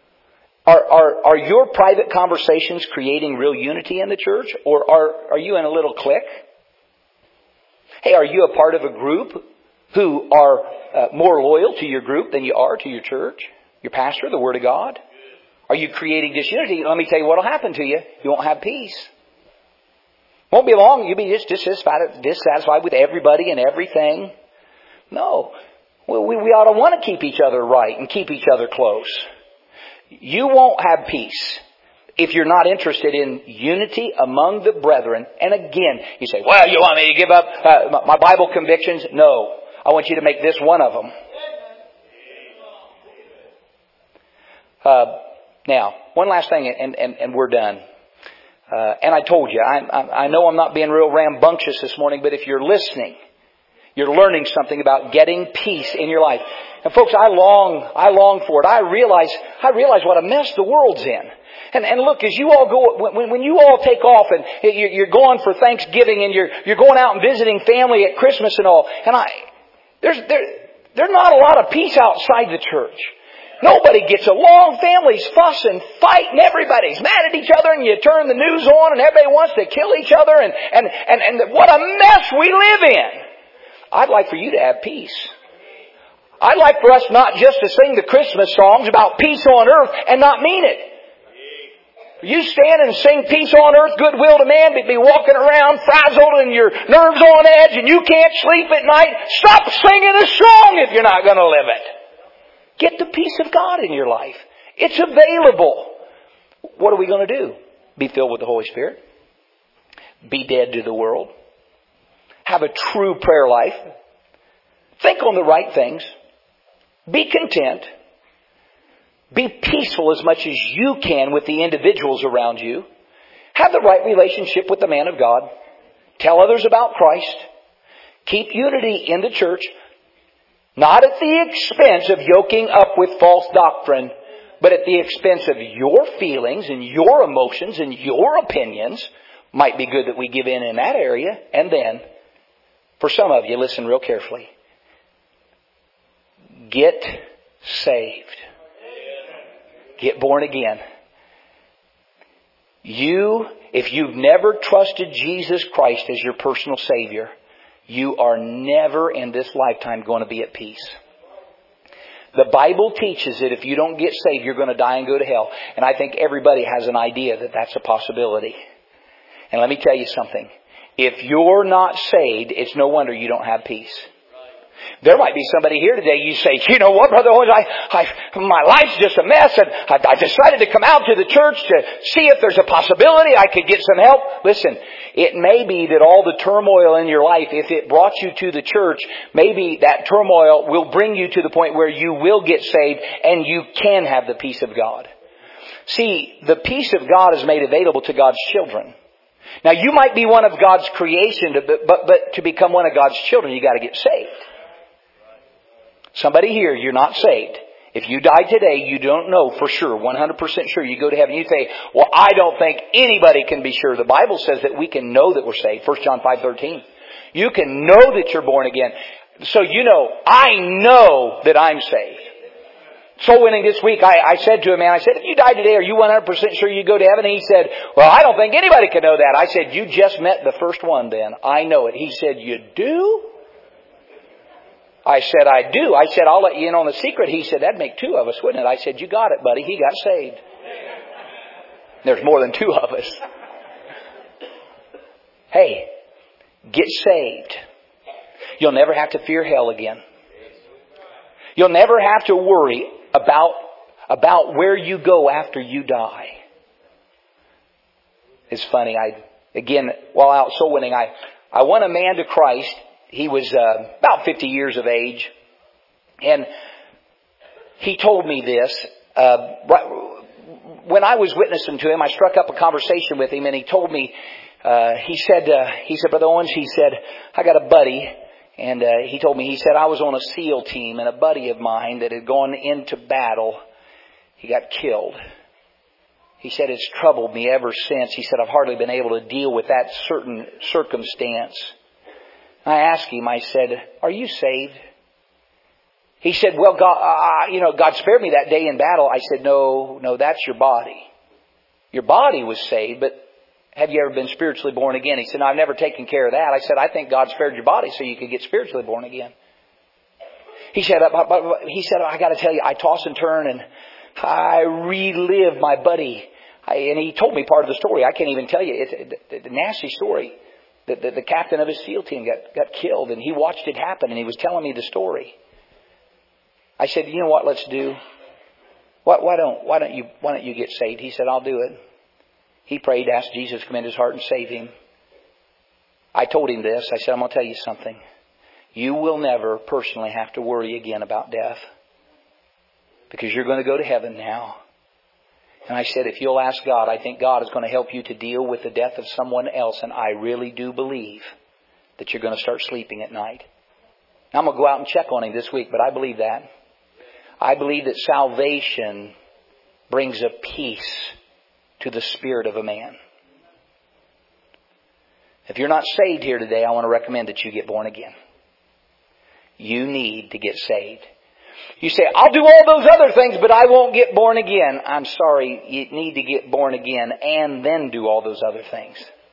private conversations creating real unity in the church, or are you in a little clique? Hey, are you a part of a group who are more loyal to your group than you are to your church, your pastor, the Word of God? Are you creating disunity? Let me tell you what will happen to you. You won't have peace. Won't be long. You'll be just dissatisfied with everybody and everything. No. We ought to want to keep each other right and keep each other close. You won't have peace if you're not interested in unity among the brethren. And again, you say, well, you want me to give up my Bible convictions? No. I want you to make this one of them. Now, one last thing, and we're done. And I told you, I know I'm not being real rambunctious this morning, but if you're listening, you're learning something about getting peace in your life. And folks, I long for it. I realize what a mess the world's in. And look, as you all go, when you all take off and you're going for Thanksgiving and you're going out and visiting family at Christmas and all, and there's not a lot of peace outside the church. Nobody gets along. Families fussing, fighting. Everybody's mad at each other, and you turn the news on, and everybody wants to kill each other. And what a mess we live in. I'd like for you to have peace. I'd like for us not just to sing the Christmas songs about peace on earth and not mean it. You stand and sing peace on earth, goodwill to man, but be walking around frazzled and your nerves on edge and you can't sleep at night. Stop singing a song if you're not going to live it. Get the peace of God in your life. It's available. What are we going to do? Be filled with the Holy Spirit. Be dead to the world. Have a true prayer life. Think on the right things. Be content. Be peaceful as much as you can with the individuals around you. Have the right relationship with the man of God. Tell others about Christ. Keep unity in the church. Not at the expense of yoking up with false doctrine, but at the expense of your feelings and your emotions and your opinions. Might be good that we give in that area. And then, for some of you, listen real carefully. Get saved. Get born again. If you've never trusted Jesus Christ as your personal Savior, you are never in this lifetime going to be at peace. The Bible teaches that if you don't get saved, you're going to die and go to hell. And I think everybody has an idea that that's a possibility. And let me tell you something. If you're not saved, it's no wonder you don't have peace. There might be somebody here today, you say, you know what, Brother Owens, my life's just a mess, and I decided to come out to the church to see if there's a possibility I could get some help. Listen, it may be that all the turmoil in your life, if it brought you to the church, maybe that turmoil will bring you to the point where you will get saved and you can have the peace of God. See, the peace of God is made available to God's children. Now, you might be one of God's creation, but to become one of God's children, you got to get saved. Somebody here, you're not saved. If you die today, you don't know for sure, 100% sure, you go to heaven. You say, well, I don't think anybody can be sure. The Bible says that we can know that we're saved. 1 John 5:13. You can know that you're born again. So you know, I know that I'm saved. Soul winning this week, I said to a man, I said, if you die today, are you 100% sure you go to heaven? And he said, well, I don't think anybody can know that. I said, you just met the first one then. I know it. He said, you do? I said, I do. I said, I'll let you in on the secret. He said, that'd make two of us, wouldn't it? I said, you got it, buddy. He got saved. There's more than two of us. Hey, get saved. You'll never have to fear hell again. You'll never have to worry about where you go after you die. It's funny. While out soul winning, I won a man to Christ. He was about 50 years of age. And he told me this. When I was witnessing to him, I struck up a conversation with him, and he told me, he said, Brother Owens, he said, I got a buddy. And he told me, he said, I was on a SEAL team, and a buddy of mine that had gone into battle, he got killed. He said, it's troubled me ever since. He said, I've hardly been able to deal with that certain circumstance. I asked him, I said, are you saved? He said, well, God spared me that day in battle. I said, no, that's your body. Your body was saved, but have you ever been spiritually born again? He said, no, I've never taken care of that. I said, I think God spared your body so you could get spiritually born again. He said, I got to tell you, I toss and turn and I relive my buddy. And he told me part of the story. I can't even tell you. It's a nasty story. The captain of his SEAL team got killed, and he watched it happen, and he was telling me the story. I said, you know what, let's do? Why don't you get saved? He said, I'll do it. He prayed, asked Jesus to come into his heart and save him. I told him this. I said, I'm going to tell you something. You will never personally have to worry again about death, because you're going to go to heaven now. And I said, if you'll ask God, I think God is going to help you to deal with the death of someone else. And I really do believe that you're going to start sleeping at night. Now, I'm going to go out and check on him this week, but I believe that. I believe that salvation brings a peace to the spirit of a man. If you're not saved here today, I want to recommend that you get born again. You need to get saved. You say, I'll do all those other things, but I won't get born again. I'm sorry, you need to get born again and then do all those other things.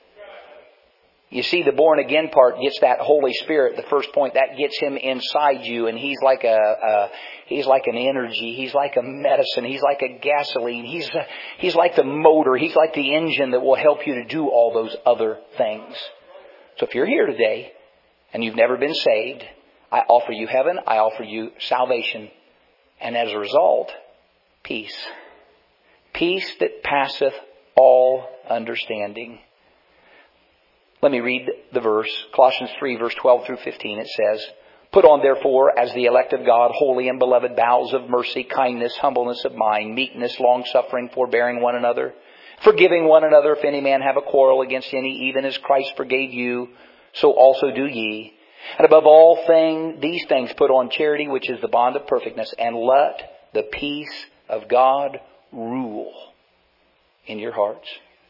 You see, the born again part gets that Holy Spirit, the first point, that gets Him inside you, and He's like He's like an energy. He's like a medicine. He's like a gasoline. He's like the motor. He's like the engine that will help you to do all those other things. So if you're here today and you've never been saved, I offer you heaven. I offer you salvation. And as a result, peace. Peace that passeth all understanding. Let me read the verse. Colossians 3, verse 12 through 15. It says, Put on, therefore, as the elect of God, holy and beloved, bowels of mercy, kindness, humbleness of mind, meekness, long-suffering, forbearing one another, forgiving one another if any man have a quarrel against any, even as Christ forgave you, so also do ye. And above all these things put on charity, which is the bond of perfectness, and let the peace of God rule in your hearts.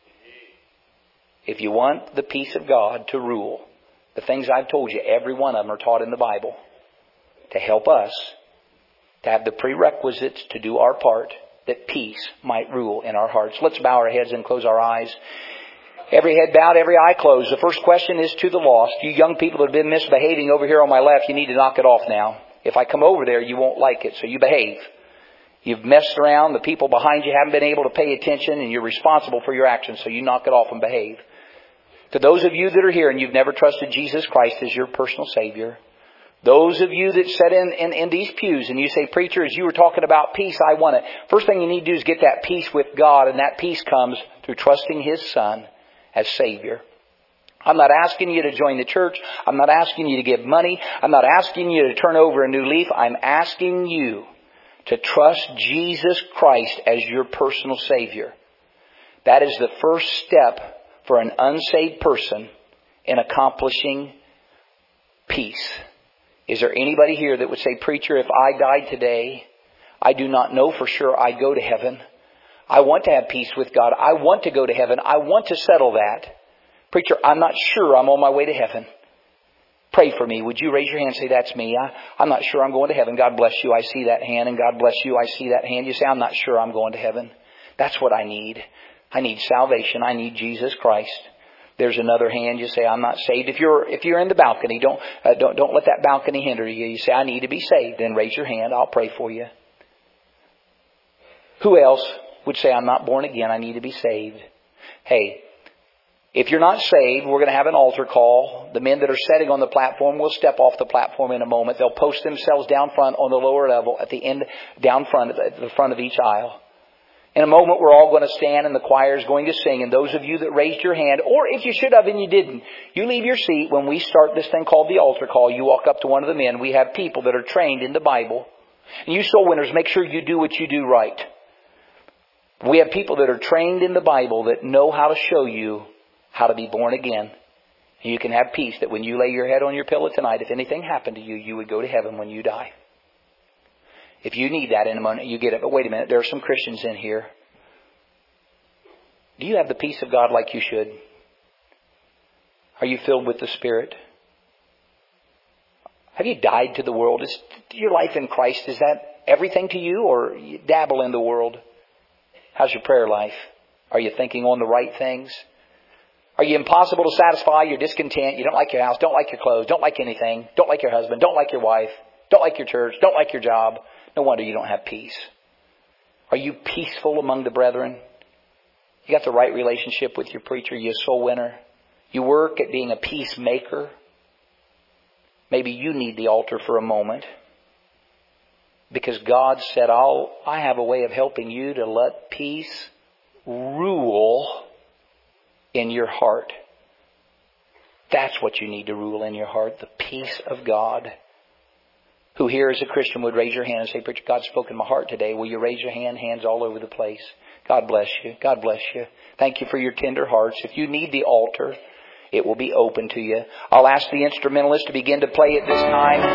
If you want the peace of God to rule, the things I've told you, every one of them are taught in the Bible to help us to have the prerequisites to do our part, that peace might rule in our hearts. Let's bow our heads and close our eyes. Every head bowed, every eye closed. The first question is to the lost. You young people that have been misbehaving over here on my left, you need to knock it off now. If I come over there, you won't like it, so you behave. You've messed around. The people behind you haven't been able to pay attention, and you're responsible for your actions, so you knock it off and behave. To those of you that are here and you've never trusted Jesus Christ as your personal Savior, those of you that sit in these pews and you say, preacher, as you were talking about peace, I want it. First thing you need to do is get that peace with God, and that peace comes through trusting His Son as Savior. I'm not asking you to join the church. I'm not asking you to give money. I'm not asking you to turn over a new leaf. I'm asking you to trust Jesus Christ as your personal Savior. That is the first step for an unsaved person in accomplishing peace. Is there anybody here that would say, preacher, if I died today, I do not know for sure I'd go to heaven. I want to have peace with God. I want to go to heaven. I want to settle that. Preacher, I'm not sure I'm on my way to heaven. Pray for me. Would you raise your hand and say, that's me. I'm not sure I'm going to heaven. God bless you. I see that hand. And God bless you. I see that hand. You say, I'm not sure I'm going to heaven. That's what I need. I need salvation. I need Jesus Christ. There's another hand. You say, I'm not saved. If you're in the balcony, don't let that balcony hinder you. You say, I need to be saved. Then raise your hand. I'll pray for you. Who else would say, I'm not born again. I need to be saved? Hey, if you're not saved, we're going to have an altar call. The men that are sitting on the platform will step off the platform in a moment. They'll post themselves down front on the lower level at the end, down front, at the front of each aisle. In a moment, we're all going to stand and the choir is going to sing. And those of you that raised your hand, or if you should have and you didn't, you leave your seat. When we start this thing called the altar call, you walk up to one of the men. We have people that are trained in the Bible. And you soul winners, make sure you do what you do right. We have people that are trained in the Bible that know how to show you how to be born again. And you can have peace that when you lay your head on your pillow tonight, if anything happened to you, you would go to heaven when you die. If you need that in a moment, you get it. But wait a minute, there are some Christians in here. Do you have the peace of God like you should? Are you filled with the Spirit? Have you died to the world? Is your life in Christ, is that everything to you, or you dabble in the world? How's your prayer life? Are you thinking on the right things? Are you impossible to satisfy? You're discontent. You don't like your house. Don't like your clothes. Don't like anything. Don't like your husband. Don't like your wife. Don't like your church. Don't like your job. No wonder you don't have peace. Are you peaceful among the brethren? You got the right relationship with your preacher. You a soul winner. You work at being a peacemaker. Maybe you need the altar for a moment. Because God said, I have a way of helping you to let peace rule in your heart. That's what you need to rule in your heart. The peace of God. Who here as a Christian would raise your hand and say, preacher, God's spoken in my heart today. Will you raise your hand? Hands all over the place. God bless you. God bless you. Thank you for your tender hearts. If you need the altar, it will be open to you. I'll ask the instrumentalist to begin to play at this time.